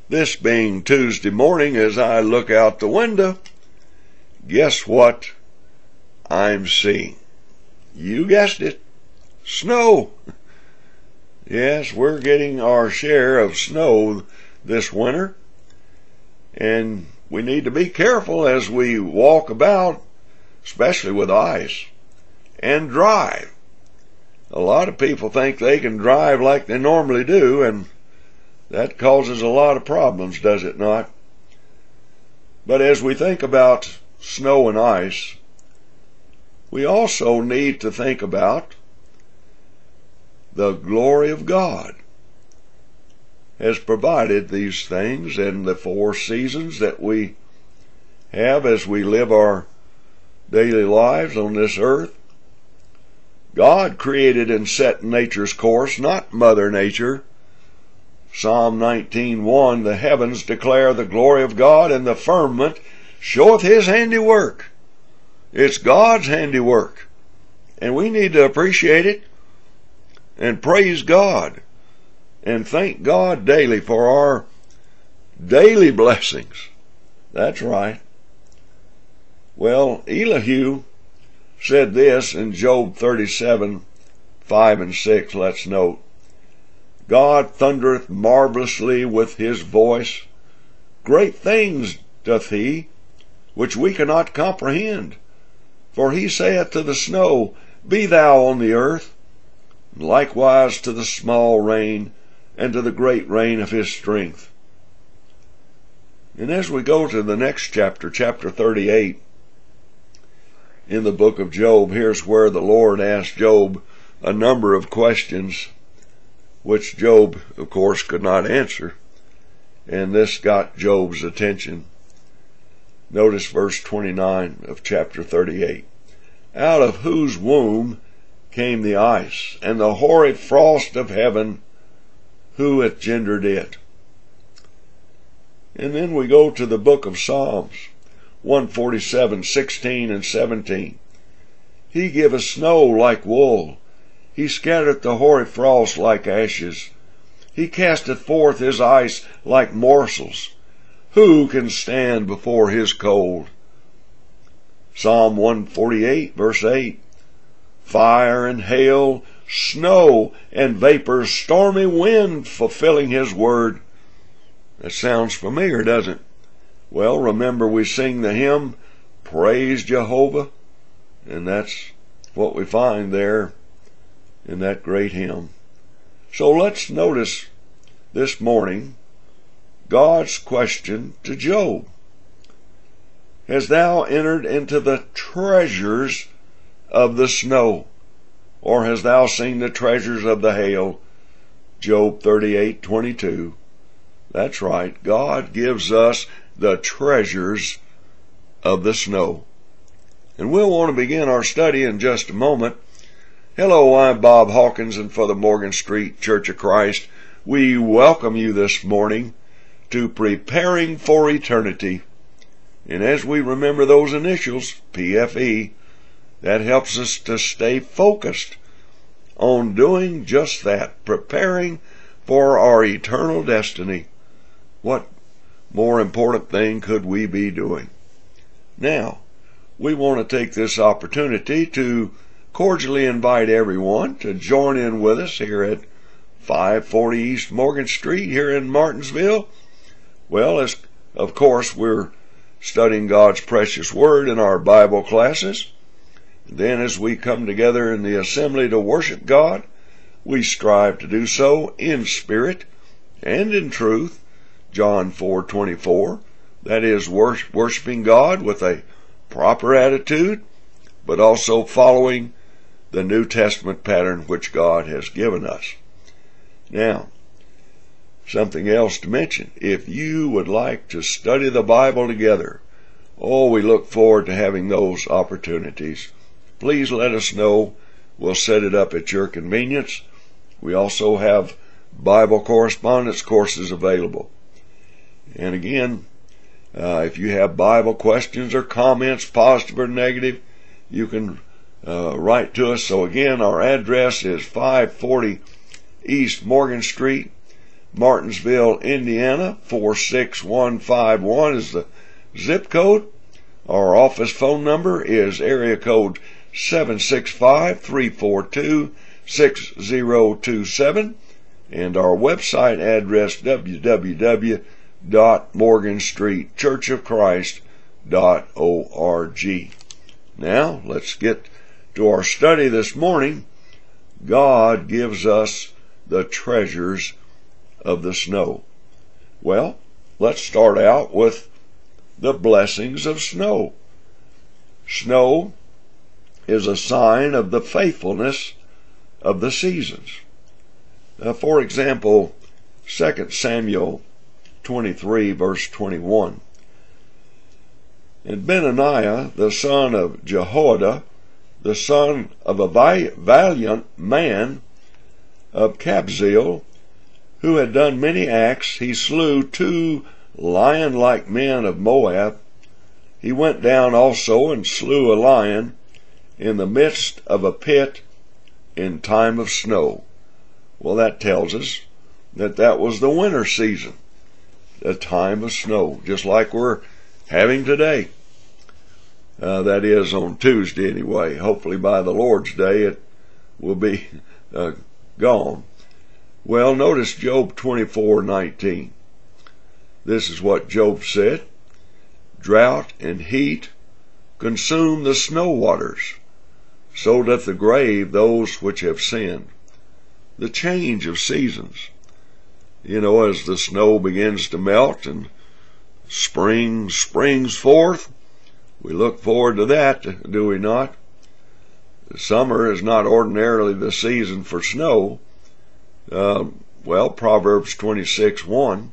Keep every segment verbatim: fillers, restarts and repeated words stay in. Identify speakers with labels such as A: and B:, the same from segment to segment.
A: This being Tuesday morning, as I look out the window, guess what I'm seeing? You guessed it. Snow. Yes, we're getting our share of snow this winter, and we need to be careful as we walk about, especially with ice, and drive. A lot of people think they can drive like they normally do, and that causes a lot of problems, does it not? But as we think about snow and ice, we also need to think about the glory of God has provided these things in the four seasons that we have as we live our daily lives on this earth. God created and set nature's course, not Mother Nature. Psalm nineteen one, the heavens declare the glory of God, and the firmament showeth his handiwork. It's God's handiwork, and we need to appreciate it and praise God and thank God daily for our daily blessings. That's right. Well, Elihu said this in Job thirty-seven, five and six, let's note. God thundereth marvelously with his voice. Great things doth he, which we cannot comprehend. For he saith to the snow, Be thou on the earth, and likewise to the small rain, and to the great rain of his strength. And as we go to the next chapter, chapter thirty-eight, in the book of Job, here's where the Lord asked Job a number of questions, which Job, of course, could not answer. And this got Job's attention. Notice verse twenty-nine of chapter thirty-eight. Out of whose womb came the ice, and the hoary frost of heaven, who hath gendered it? And then we go to the book of Psalms, one forty-seven, sixteen and seventeen. He giveth snow like wool. He scattereth the hoary frost like ashes. He casteth forth his ice like morsels. Who can stand before his cold? Psalm one forty-eight, verse eight. Fire and hail, snow and vapors, stormy wind fulfilling his word. That sounds familiar, doesn't it? Well, remember we sing the hymn, Praise Jehovah, and that's what we find there in that great hymn. So let's notice this morning God's question to Job. Hast thou entered into the treasures of the snow, or hast thou seen the treasures of the hail? Job thirty-eight, twenty-two. That's right. God gives us the treasures of the snow. And we'll want to begin our study in just a moment. Hello, I'm Bob Hawkins, and for the Morgan Street Church of Christ, we welcome you this morning to Preparing for Eternity. And as we remember those initials, P F E, that helps us to stay focused on doing just that, preparing for our eternal destiny. What more important thing could we be doing? Now, we want to take this opportunity to cordially invite everyone to join in with us here at five forty East Morgan Street here in Martinsville. Well, as of course we're studying God's precious word in our Bible classes. Then as we come together in the assembly to worship God, we strive to do so in spirit and in truth. John four twenty-four, that is worshiping God with a proper attitude, but also following the New Testament pattern which God has given us. Now, something else to mention. If you would like to study the Bible together, oh, we look forward to having those opportunities. Please let us know. We'll set it up at your convenience. We also have Bible correspondence courses available. And again, uh, if you have Bible questions or comments, positive or negative, you can uh, write to us. So again, our address is five forty East Morgan Street, Martinsville, Indiana, four six one five one is the zip code. Our office phone number is area code seven six five, three four two, six zero two seven, and our website address w w w dot morgan street church of christ dot org. Now, let's get to our study this morning. God gives us the treasures of the snow. Well, let's start out with the blessings of snow. Snow is a sign of the faithfulness of the seasons. Uh, for example, Second Samuel twenty-three, verse twenty-one. And Benaniah, the son of Jehoiada, the son of a valiant man of Kabzeel, who had done many acts, he slew two lion-like men of Moab. He went down also and slew a lion in the midst of a pit in time of snow. Well, that tells us that that was the winter season, the time of snow, just like we're having today. Uh, that is on Tuesday anyway. Hopefully by the Lord's Day it will be uh, gone. Well, notice Job twenty-four nineteen. This is what Job said. Drought and heat consume the snow waters, so doth the grave those which have sinned. The change of seasons. You know, as the snow begins to melt and spring springs forth, we look forward to that, do we not? The summer is not ordinarily the season for snow. Uh, well, Proverbs twenty-six one,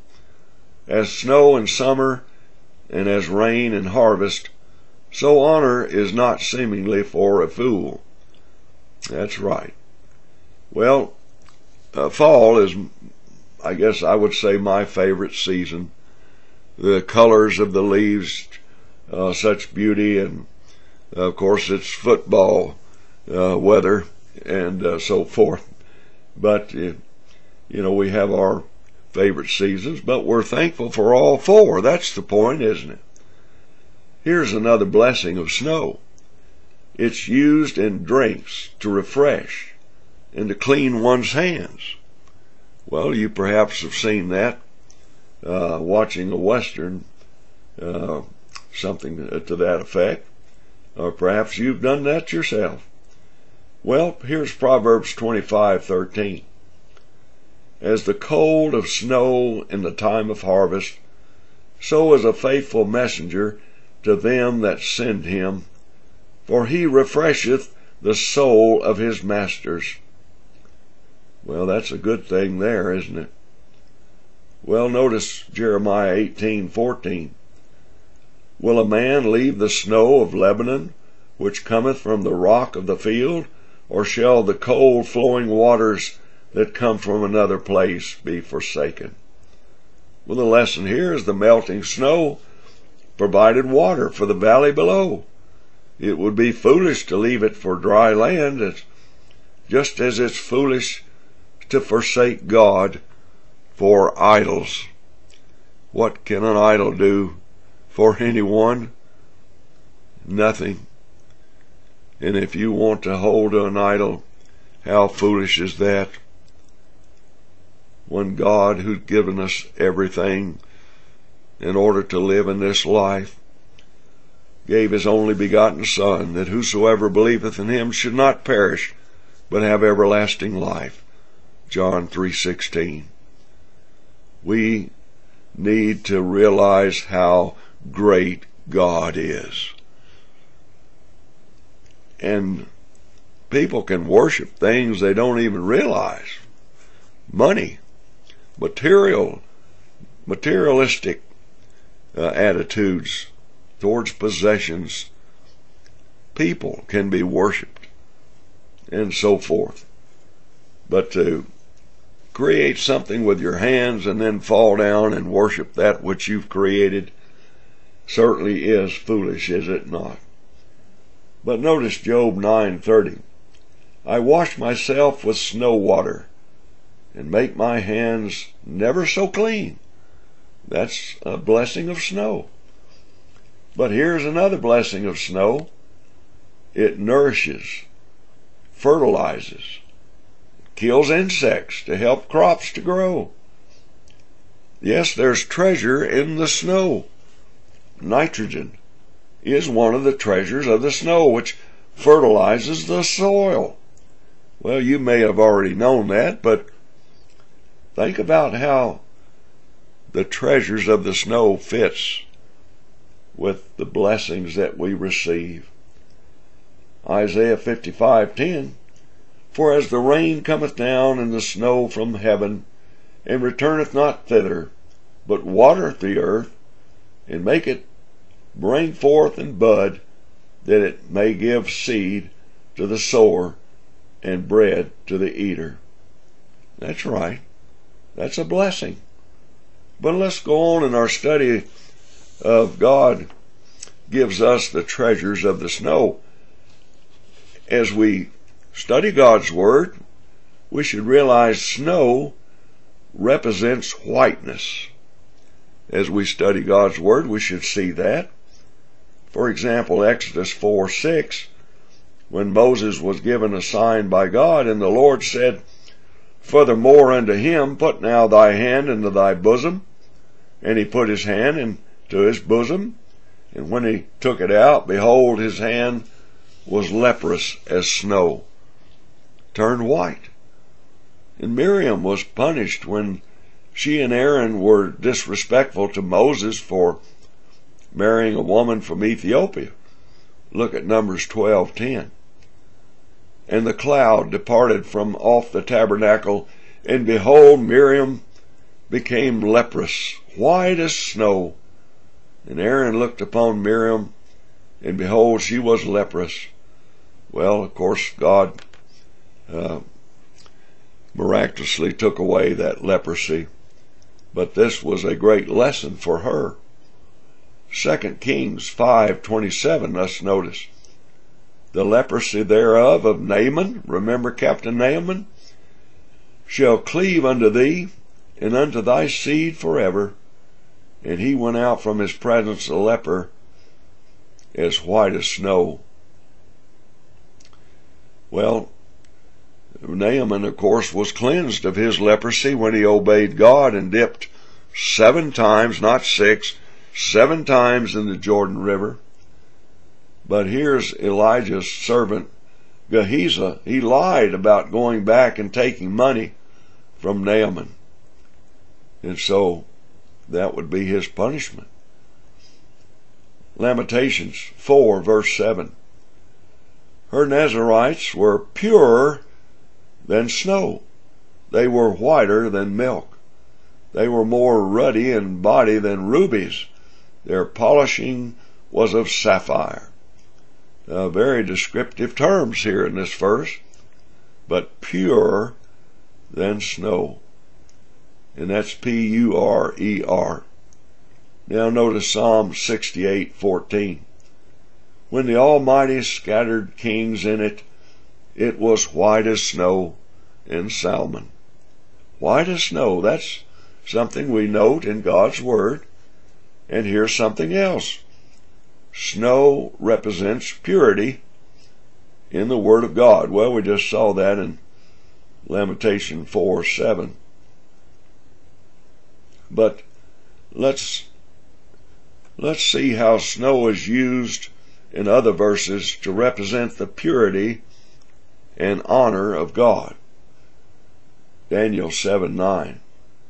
A: as snow in summer and as rain in harvest, so honor is not seemingly for a fool. That's right. Well, uh, fall is, I guess I would say, my favorite season. The colors of the leaves, uh, such beauty, and uh, of course it's football uh, weather and uh, so forth. But, uh, you know, we have our favorite seasons, but we're thankful for all four. That's the point, isn't it? Here's another blessing of snow. It's used in drinks to refresh and to clean one's hands. Well, you perhaps have seen that uh, watching a Western, uh, something to that effect, or perhaps you've done that yourself. Well, here's Proverbs twenty-five thirteen. As the cold of snow in the time of harvest, so is a faithful messenger to them that send him, for he refresheth the soul of his masters. Well, that's a good thing there, isn't it? Well, notice Jeremiah eighteen fourteen. Will a man leave the snow of Lebanon, which cometh from the rock of the field, or shall the cold flowing waters that come from another place be forsaken? Well, the lesson here is the melting snow provided water for the valley below. It would be foolish to leave it for dry land, it's just as it's foolish to forsake God for idols. What can an idol do for anyone? Nothing. And if you want to hold an idol, how foolish is that? When God, who's given us everything in order to live in this life, gave his only begotten Son, that whosoever believeth in him should not perish, but have everlasting life. John three sixteen. We need to realize how great God is. And people can worship things they don't even realize. Money, material, materialistic uh, attitudes towards possessions. People can be worshipped and so forth. But to create something with your hands and then fall down and worship that which you've created certainly is foolish, is it not? But notice Job nine thirty. I wash myself with snow water, and make my hands never so clean. That's a blessing of snow. But here's another blessing of snow. It nourishes, fertilizes, kills insects to help crops to grow. Yes, there's treasure in the snow. Nitrogen is one of the treasures of the snow, which fertilizes the soil. Well, you may have already known that, but think about how the treasures of the snow fits with the blessings that we receive. Isaiah fifty-five ten, for as the rain cometh down and the snow from heaven, and returneth not thither, but watereth the earth, and make it bring forth and bud, that it may give seed to the sower and bread to the eater. That's right. That's a blessing. But let's go on in our study of God gives us the treasures of the snow. As we study God's Word, we should realize snow represents whiteness. As we study God's Word, we should see that. For example, Exodus four six, when Moses was given a sign by God, and the Lord said, furthermore unto him, put now thy hand into thy bosom. And he put his hand into his bosom, and when he took it out, behold, his hand was leprous as snow, turned white. And Miriam was punished when she and Aaron were disrespectful to Moses for marrying a woman from Ethiopia. Look at Numbers twelve ten. And the cloud departed from off the tabernacle, and behold, Miriam became leprous, white as snow. And Aaron looked upon Miriam, and behold, she was leprous. Well, of course, God uh, miraculously took away that leprosy, but this was a great lesson for her. Second Kings five twenty-seven, let's notice. The leprosy thereof of Naaman, remember Captain Naaman, shall cleave unto thee, and unto thy seed forever. And he went out from his presence a leper, as white as snow. Well, Naaman, of course, was cleansed of his leprosy when he obeyed God and dipped seven times, not six, seven times in the Jordan River. But here's Elijah's servant, Gehazi. He lied about going back and taking money from Naaman. And so that would be his punishment. Lamentations four, verse seven. Her Nazarites were purer than snow. They were whiter than milk. They were more ruddy in body than rubies. Their polishing was of sapphire. Uh, very descriptive terms here in this verse. But purer than snow. And that's P U R E R. Now notice Psalm sixty-eight fourteen. When the Almighty scattered kings in it, it was white as snow in Salmon. White as snow, that's something we note in God's Word. And here's something else. Snow represents purity in the Word of God. Well, we just saw that in Lamentation four seven. But let's let's see how snow is used in other verses to represent the purity and honor of God. Daniel seven nine.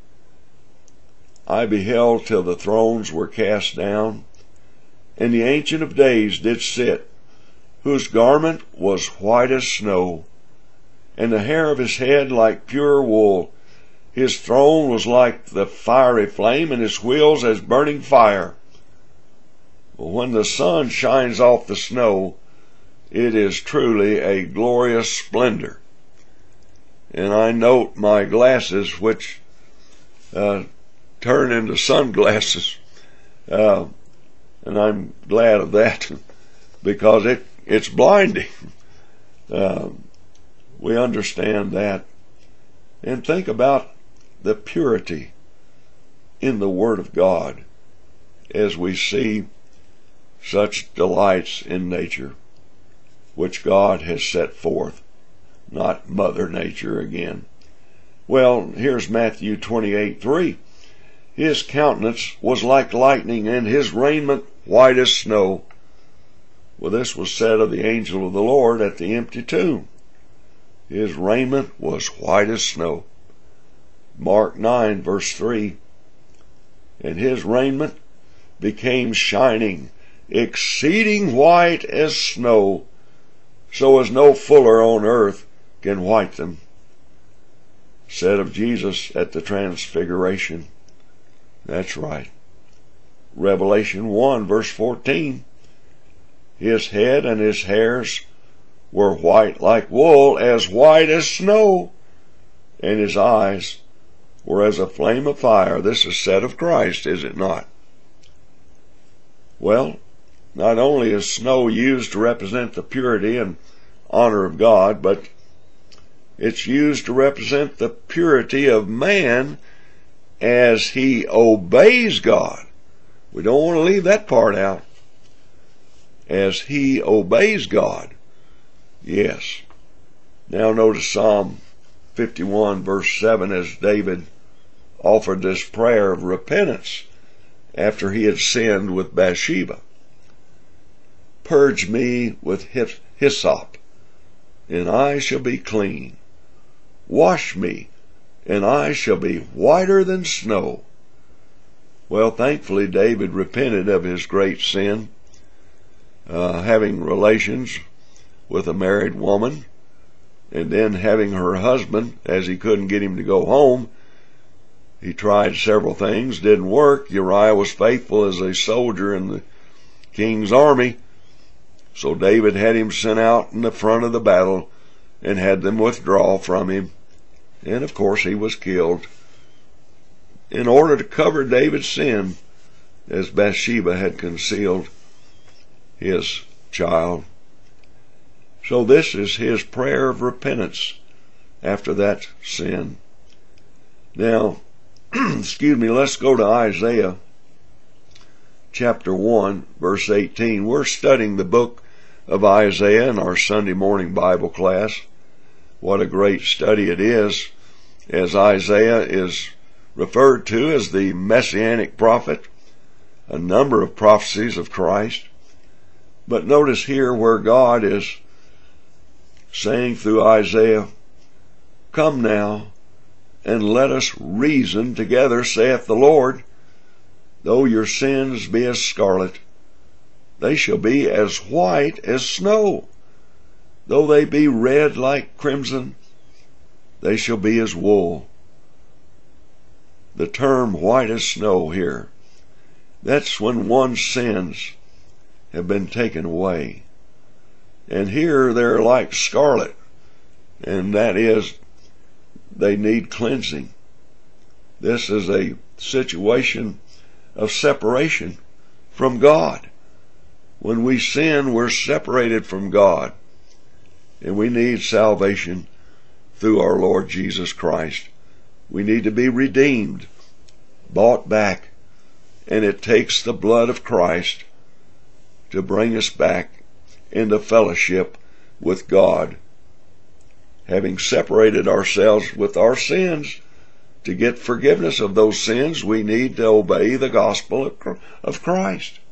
A: I beheld till the thrones were cast down, and the Ancient of Days did sit, whose garment was white as snow, and the hair of his head like pure wool. His throne was like the fiery flame, and his wheels as burning fire. Well, when the sun shines off the snow, it is truly a glorious splendor. And I note my glasses, which uh, turn into sunglasses, uh, and I'm glad of that because it it's blinding. Uh, we understand that And think about the purity in the Word of God as we see such delights in nature, which God has set forth, not Mother Nature again. Well, here's Matthew twenty-eight three. His countenance was like lightning, and his raiment white as snow. Well, this was said of the angel of the Lord at the empty tomb. His raiment was white as snow. Mark nine verse three. And his raiment became shining, exceeding white as snow, so as no fuller on earth can white them. Said of Jesus at the transfiguration. That's right. Revelation one verse fourteen. His head and his hairs were white like wool, as white as snow, and his eyes were as a flame of fire. This is said of Christ, is it not? Well, not only is snow used to represent the purity and honor of God, but it's used to represent the purity of man as he obeys God. We don't want to leave that part out. As he obeys God. Yes. Now notice Psalm fifty-one verse seven, as David offered this prayer of repentance after he had sinned with Bathsheba. Purge me with hyssop, and I shall be clean. Wash me, and I shall be whiter than snow. Well, thankfully David repented of his great sin, uh, having relations with a married woman, and then having her husband, as he couldn't get him to go home. He tried several things, didn't work. Uriah was faithful as a soldier in the king's army, so David had him sent out in the front of the battle and had them withdraw from him. And of course he was killed in order to cover David's sin, as Bathsheba had concealed his child. So this is his prayer of repentance after that sin. Now, excuse me, let's go to Isaiah chapter one, verse eighteen. We're studying the book of Isaiah in our Sunday morning Bible class. What a great study it is, as Isaiah is referred to as the Messianic prophet, a number of prophecies of Christ. But notice here where God is saying through Isaiah, "Come now, and let us reason together, saith the Lord. Though your sins be as scarlet, they shall be as white as snow. Though they be red like crimson, they shall be as wool." The term white as snow here, that's when one's sins have been taken away. And here they're like scarlet, and that is, they need cleansing. This is a situation of separation from God. When we sin, we're separated from God, and we need salvation through our Lord Jesus Christ. We need to be redeemed, bought back, and it takes the blood of Christ to bring us back into fellowship with God. Having separated ourselves with our sins, to get forgiveness of those sins, we need to obey the gospel of Christ.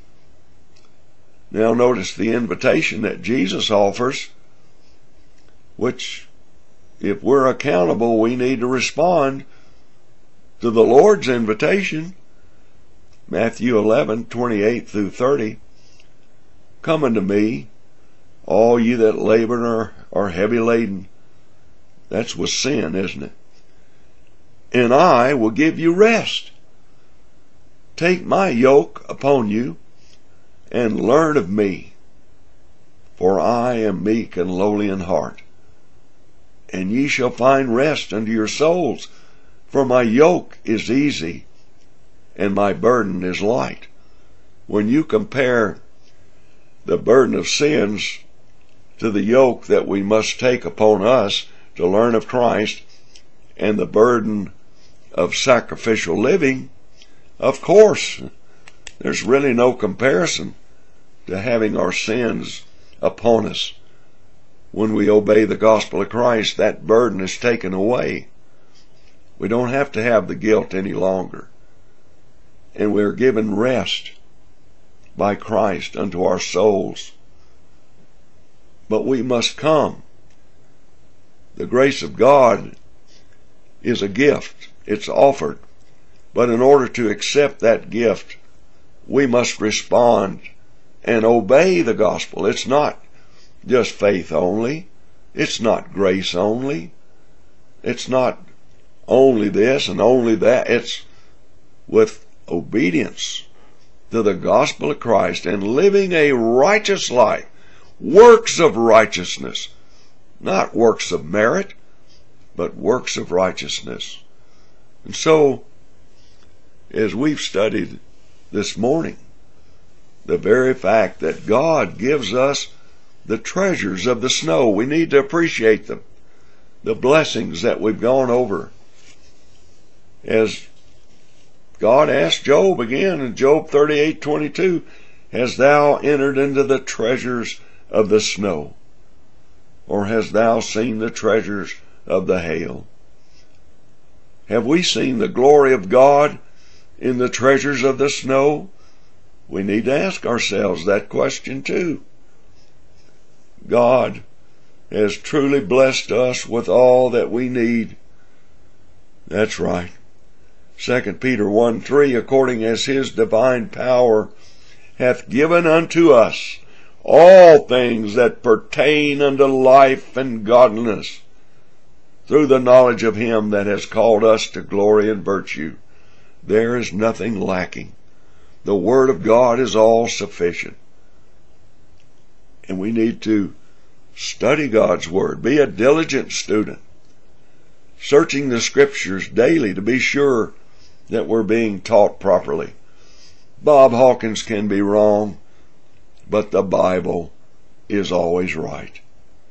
A: Now notice the invitation that Jesus offers, which, if we're accountable, we need to respond to the Lord's invitation. Matthew eleven, twenty-eight through thirty. "Come unto me, all you that labor and are, are heavy laden." That's with sin, isn't it? "And I will give you rest. Take my yoke upon you, and learn of me. For I am meek and lowly in heart. And ye shall find rest unto your souls. For my yoke is easy, and my burden is light." When you compare the burden of sins to the yoke that we must take upon us to learn of Christ, and the burden of sacrificial living, of course, there's really no comparison to having our sins upon us. When we obey the gospel of Christ, that burden is taken away. We don't have to have the guilt any longer. And we're given rest by Christ unto our souls. But we must come. The grace of God is a gift. It's offered. But in order to accept that gift, we must respond and obey the gospel. It's not just faith only. It's not grace only. It's not only this and only that. It's with obedience to the gospel of Christ and living a righteous life, works of righteousness, not works of merit, but works of righteousness. And so, as we've studied this morning, the very fact that God gives us the treasures of the snow, we need to appreciate them. The blessings that we've gone over. As God asked Job again in Job thirty-eight twenty-two, hast thou entered into the treasures of the snow? Or hast thou seen the treasures of the hail? Have we seen the glory of God in the treasures of the snow? We need to ask ourselves that question too. God has truly blessed us with all that we need. That's right. Second Peter one three, according as his divine power hath given unto us all things that pertain unto life and godliness, through the knowledge of him that has called us to glory and virtue. There is nothing lacking. The Word of God is all sufficient. And we need to study God's Word. Be a diligent student, searching the Scriptures daily to be sure that we're being taught properly. Bob Hawkins can be wrong, but the Bible is always right.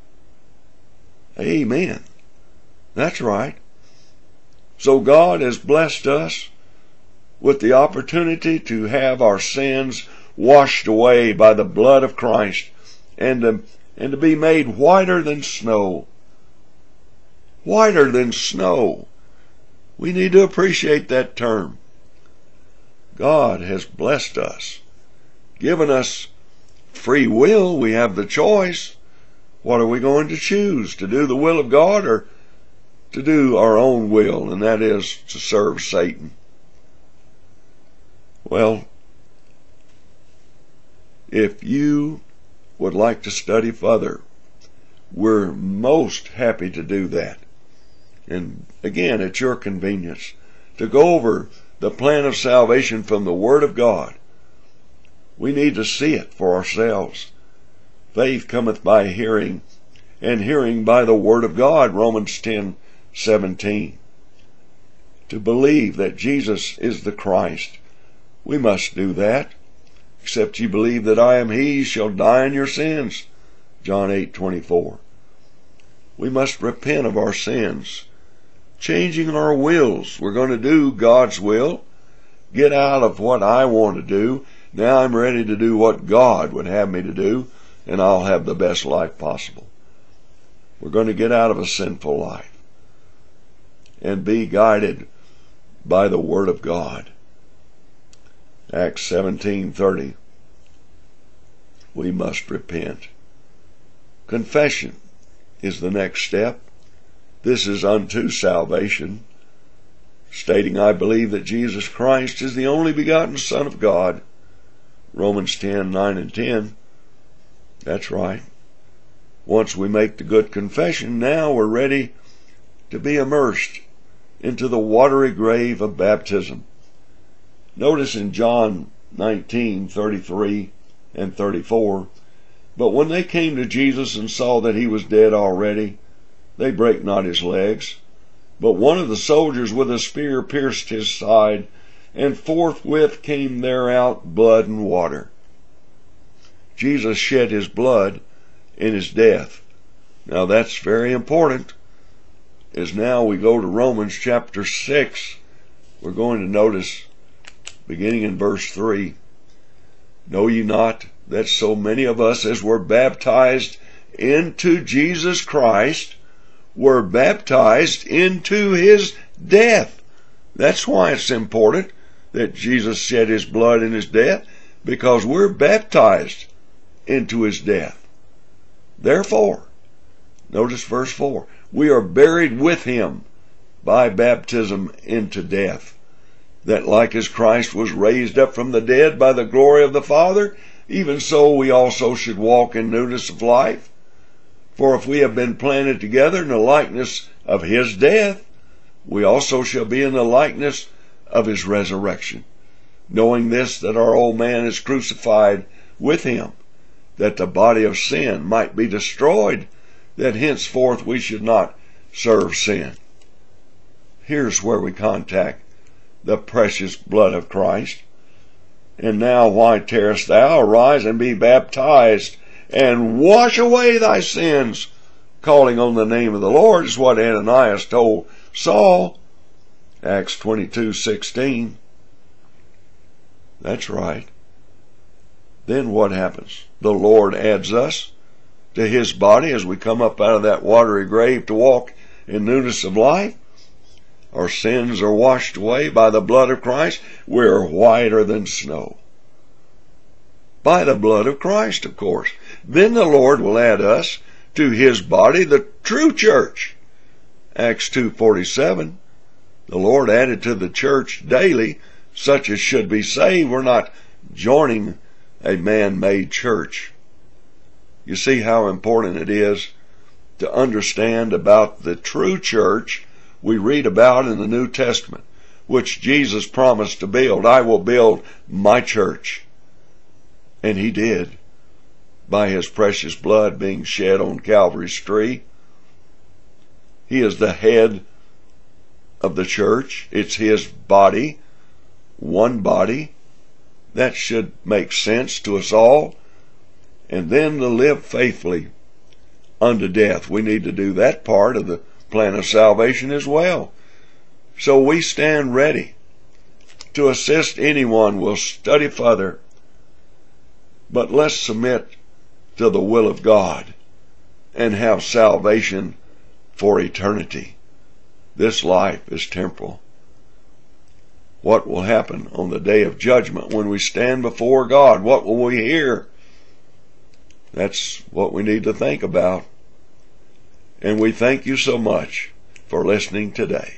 A: Amen. That's right. So God has blessed us with the opportunity to have our sins washed away by the blood of Christ and to, and to be made whiter than snow. Whiter than snow. We need to appreciate that term. God has blessed us, given us free will. We have the choice. What are we going to choose? To do the will of God or to do our own will, and that is to serve Satan? Well, if you would like to study further, we're most happy to do that. And again, at your convenience, to go over the plan of salvation from the Word of God. We need to see it for ourselves. Faith cometh by hearing, and hearing by the Word of God, Romans ten seventeen. To believe that Jesus is the Christ, we must do that. Except ye believe that I am he, shall die in your sins, John eight twenty-four. We must repent of our sins, changing our wills. We're going to do God's will. Get out of what I want to do. Now I'm ready to do what God would have me to do, and I'll have the best life possible. We're going to get out of a sinful life and be guided by the Word of God. Acts seventeen thirty. We must repent. Confession is the next step. This is unto salvation, stating I believe that Jesus Christ is the only begotten Son of God, Romans ten nine and ten. That's right. Once we make the good confession, now we're ready to be immersed into the watery grave of baptism. Notice in John nineteen thirty-three and thirty-four, but when they came to Jesus and saw that he was dead already, they brake not his legs. But one of the soldiers with a spear pierced his side, and forthwith came there out blood and water. Jesus shed his blood in his death. Now that's very important. is now we go to Romans chapter six. We're going to notice, beginning in verse three, know ye not that so many of us as were baptized into Jesus Christ were baptized into his death? That's why it's important that Jesus shed his blood in his death, because we're baptized into his death. Therefore, notice verse four, we are buried with him by baptism into death, that like as Christ was raised up from the dead by the glory of the Father, even so we also should walk in newness of life. For if we have been planted together in the likeness of his death, we also shall be in the likeness of his resurrection. Knowing this, that our old man is crucified with him, that the body of sin might be destroyed, that henceforth we should not serve sin. Here's where we contact the precious blood of Christ. And now why tarest thou? Arise and be baptized, and wash away thy sins, calling on the name of the Lord, is what Ananias told Saul. Acts twenty-two sixteen. That's right. Then what happens? The Lord adds us to his body as we come up out of that watery grave to walk in newness of life. Our sins are washed away by the blood of Christ. We're whiter than snow. By the blood of Christ, of course. Then the Lord will add us to his body, the true church. Acts two forty-seven. The Lord added to the church daily such as should be saved. We're not joining a man-made church. You see how important it is to understand about the true church we read about in the New Testament, which Jesus promised to build. I will build my church. And he did, by his precious blood being shed on Calvary's tree. He is the head of the church. It's his body, one body. That should make sense to us all. And then to live faithfully unto death. We need to do that part of the plan of salvation as well. So we stand ready to assist anyone we'll study further. But let's submit to the will of God and have salvation for eternity. This life is temporal. What will happen on the day of judgment when we stand before God? What will we hear? That's what we need to think about. And we thank you so much for listening today.